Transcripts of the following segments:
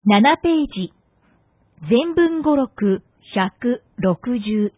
7ページ、全文語録161。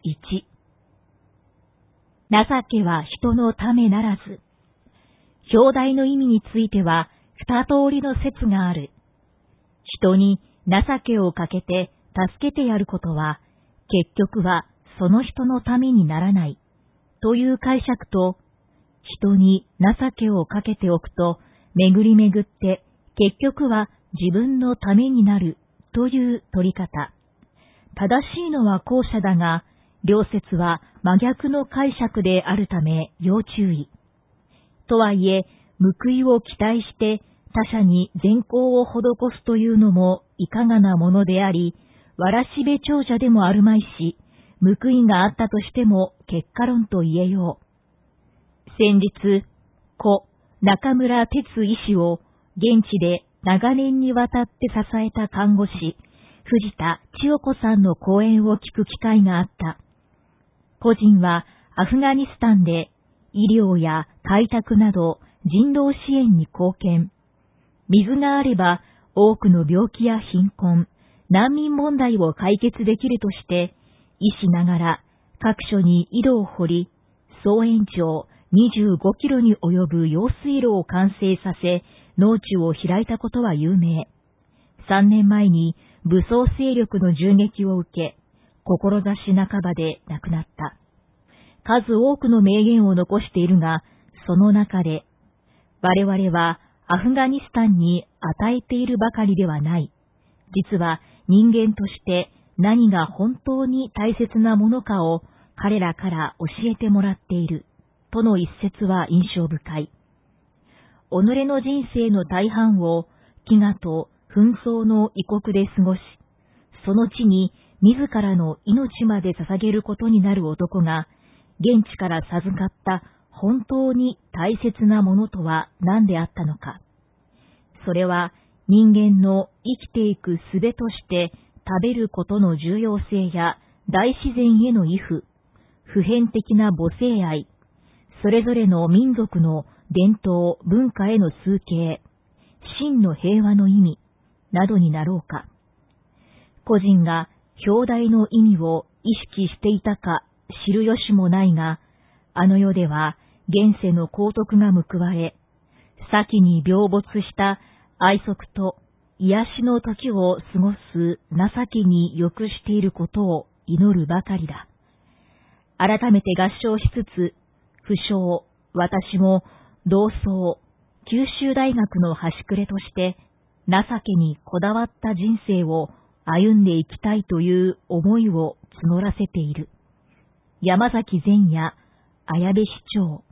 情けは人のためならず。表題の意味については二通りの説がある。人に情けをかけて助けてやることは、結局はその人のためにならないという解釈と、人に情けをかけておくと巡り巡って結局は自分のためになるという取り方。正しいのは後者だが、両説は真逆の解釈であるため要注意。とはいえ、報いを期待して他者に善行を施すというのもいかがなものであり、わらしべ長者でもあるまいし、報いがあったとしても結果論と言えよう。先日、故中村哲医師を現地で長年にわたって支えた看護師、藤田千代子さんの講演を聞く機会があった。個人はアフガニスタンで医療や開拓など人道支援に貢献。水があれば多くの病気や貧困、難民問題を解決できるとして、医師ながら各所に井戸を掘り、総延長25キロに及ぶ用水路を完成させ、農地を開いたことは有名。3年前に武装勢力の銃撃を受け、志半ばで亡くなった。数多くの名言を残しているが、その中で、我々はアフガニスタンに与えているばかりではない。実は人間として何が本当に大切なものかを彼らから教えてもらっている。との一節は印象深い。己の人生の大半を飢餓と紛争の異国で過ごし、その地に自らの命まで捧げることになる男が、現地から授かった本当に大切なものとは何であったのか。それは人間の生きていく術として食べることの重要性や大自然への畏怖、普遍的な母性愛、それぞれの民族の伝統文化への崇敬、真の平和の意味などになろうか。個人が表題の意味を意識していたか知る由もないが、あの世では現世の幸徳が報われ、先に病没した愛息と癒しの時を過ごす情けに欲していることを祈るばかりだ。改めて合唱しつつ、不詳、私も同窓、九州大学の端くれとして、情けにこだわった人生を歩んでいきたいという思いを募らせている。山崎善也、綾部市長。